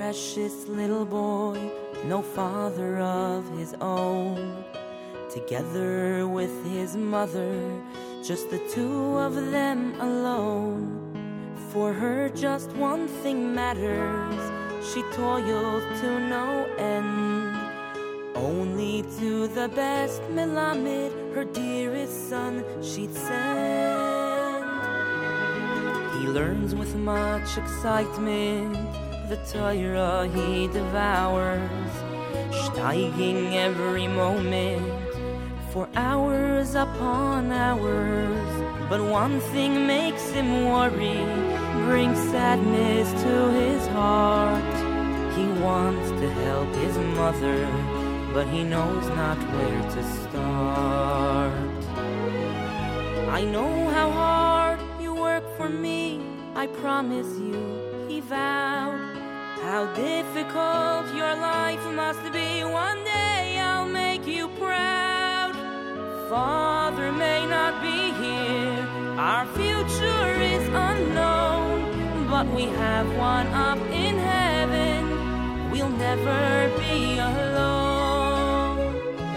precious little boy, no father of his own. Together with his mother, just the two of them alone. For her just one thing matters, she toiled to no end. Only to the best Melamed, her dearest son, she'd send. He learns with much excitement, the Torah he devours, steiging every moment, for hours upon hours. But one thing makes him worry, brings sadness to his heart. He wants to help his mother, but he knows not where to start. I know how hard you work for me, I promise you, he vowed. How difficult your life must be, one day I'll make you proud. Father may not be here, our future is unknown, but we have one up in heaven, we'll never be alone.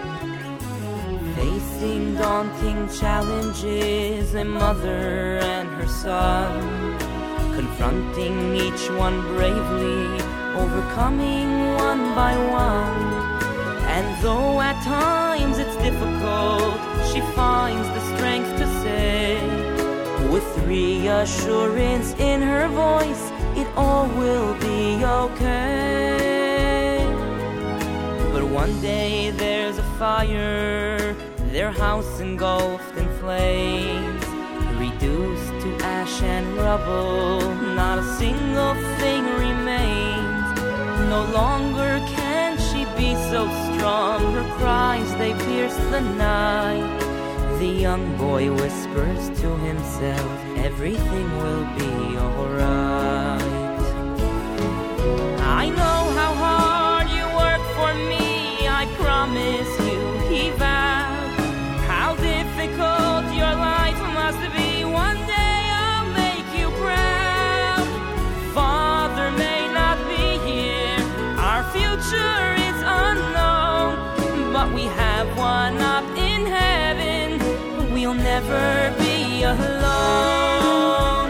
Facing daunting challenges, a mother and her son, confronting each one bravely, overcoming one by one. And though at times it's difficult, she finds the strength to say, with reassurance in her voice, it all will be okay. But one day there's a fire, their house engulfed in flames, reduced to ash and rubble, not a single thing remains. No longer can she be so strong, her cries they pierce the night. The young boy whispers to himself, everything will be alright. I know how hard you work for me, I promise you, he vowed. How difficult your life must be, one day I'll make you proud. Father may not be here, our future is unknown, but we have one up in heaven, we'll never be alone.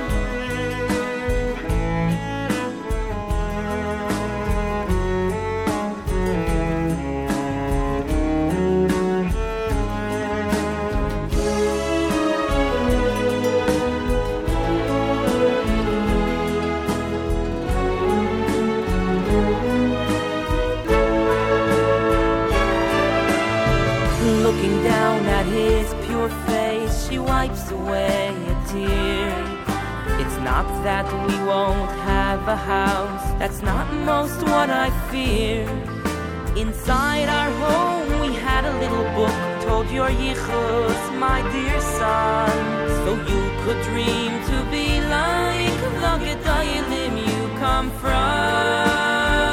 Looking down at his pure face, she wipes away a tear. It's not that we won't have a house, that's not most what I fear. Inside our home we had a little book, told your yichus, my dear son, so you could dream to be like the Gedalim you come from.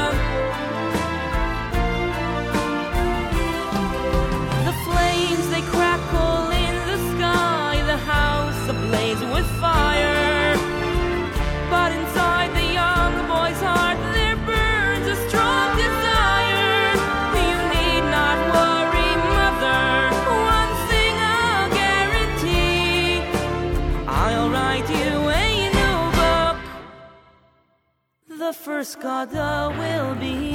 They crackle in the sky, the house ablaze with fire. But inside the young boy's heart there burns a strong desire. You need not worry, mother, one thing I'll guarantee, I'll write you a new book. The first Gada will be